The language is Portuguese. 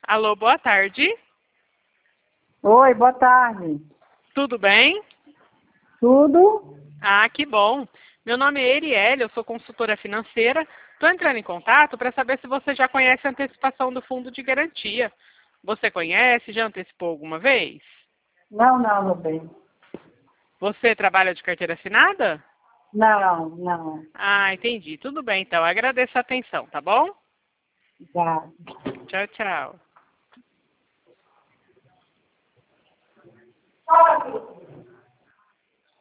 Alô, boa tarde. Oi, boa tarde. Tudo bem? Tudo? Ah, que bom. Meu nome é Erielle, eu sou consultora financeira. Estou entrando em contato para saber se você já conhece a antecipação do fundo de garantia. Você conhece? Já antecipou alguma vez? Não, meu bem. Você trabalha de carteira assinada? Não. Ah, entendi. Tudo bem, então. Agradeço a atenção, tá bom? Já. Tchau, tchau.